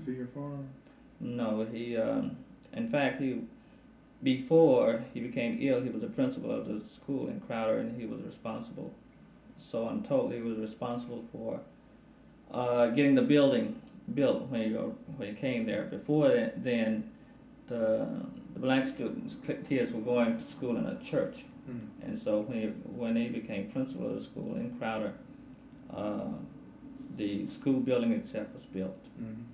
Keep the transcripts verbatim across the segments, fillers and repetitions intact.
Was he your farmer? No, he, um, in fact, he, before he became ill, he was a principal of the school in Crowder, and he was responsible. So I'm told he was responsible for uh, getting the building built when he, when he came there. Before that, then, the, the black students, kids were going to school in a church. Hmm. And so when he, when he became principal of the school in Crowder, uh, the school building itself was built. Mm-hmm.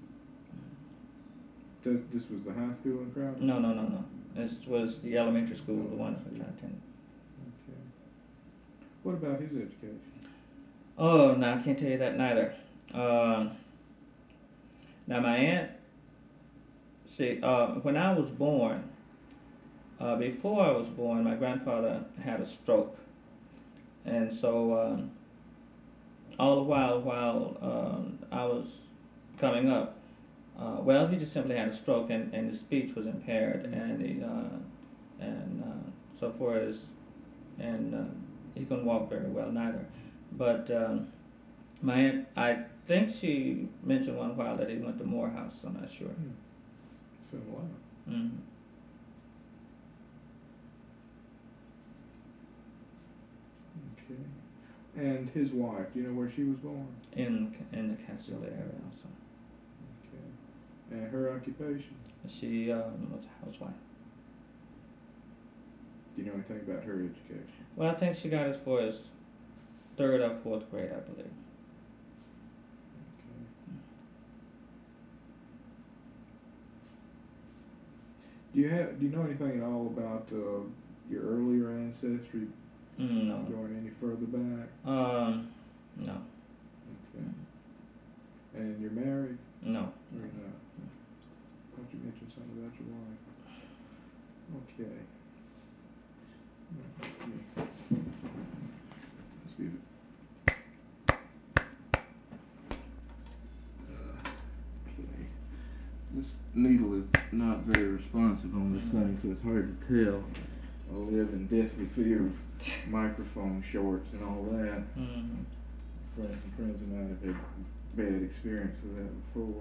This, this was the high school in Crowder? No, no, no, no. This was the elementary school, the one which I attended. Okay. What about his education? Oh, no, I can't tell you that neither. Um, now, my aunt, see, uh, when I was born, uh, before I was born, my grandfather had a stroke. And so, um, all the while, while um, I was coming up, uh, well, he just simply had a stroke, and, and his speech was impaired, and he, uh, and uh, so forth, as, and uh, he couldn't walk very well neither. But um, my aunt, I think she mentioned one while that he went to Morehouse. I'm not sure. Hmm. So, wow. Mm-hmm. Okay. And his wife, do you know where she was born? In in the Castillo area also. Okay. And her occupation? She um, was a housewife. Do you know anything about her education? Well, I think she got as far as third or fourth grade, I believe. Okay. Do you have? Do you know anything at all about uh, your earlier ancestry? Mm, no. Going any further back? Um, no. Okay. And you're married? No. Or not? I thought you mentioned something about your wife. Okay. Let's see. Okay. This needle is not very responsive on this thing, so it's hard to tell. I live in deathly fear of microphone shorts and all that. Mm-hmm. Friends and friends of mine have had bad experience with that before.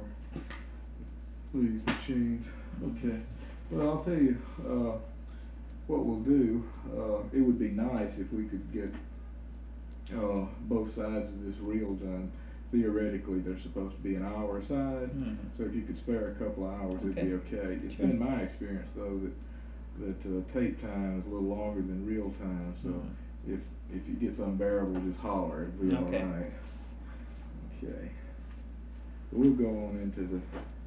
These machines. Okay. Well, I'll tell you, uh, what we'll do, uh, it would be nice if we could get uh, both sides of this reel done. Theoretically, they're supposed to be an hour aside, Mm-hmm. so if you could spare a couple of hours, Okay. it'd be okay. It's Sure. been my experience, though, that that uh, tape time is a little longer than real time, so Mm-hmm. if if you get something bearable, just holler, it'll be Okay. all right. Okay. We'll go on into the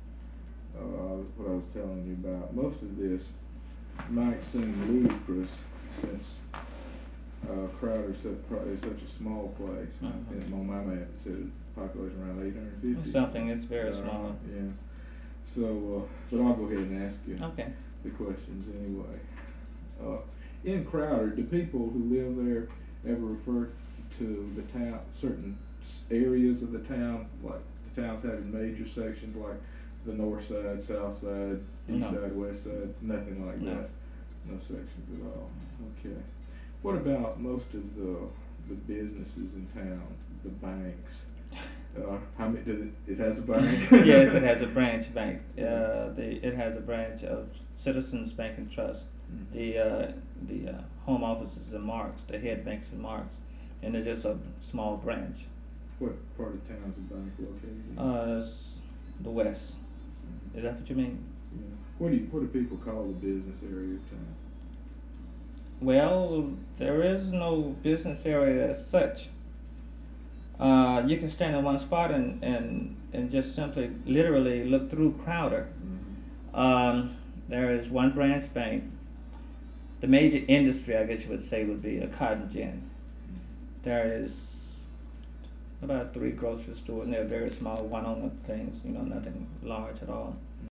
uh, what I was telling you about. Most of this might seem ludicrous since uh, Crowder is such a small place. Mhm. And on my map, it said population around eight hundred fifty. Something, it's very Uh, small. Yeah. So, uh, but I'll go ahead and ask you Okay. the questions anyway. Uh, in Crowder, do people who live there ever refer to the town, certain s- areas of the town, like the town's having major sections like the north side, south side, east No. side, west side, nothing like No. that? No sections at all. Okay. What about most of the the businesses in town, the banks? Uh, how many, does it, it has a bank? Yes, it has a branch bank. Uh, the it has a branch of Citizens Bank and Trust. Mhm. The uh, the uh, home office is in Marks. The head bank's in Marks, and it's just a small branch. What part of town is the bank located in? Uh, it's the west. Is that what you mean? Yeah. What do you, what do people call the business area of town? Well, there is no business area as such. Uh, you can stand in one spot and, and, and just simply, literally look through Crowder. Mm-hmm. Um, there is one branch bank. The major industry, I guess you would say, would be a cotton gin. There is about three grocery stores, and they're very small one-owner things, you know, nothing large at all.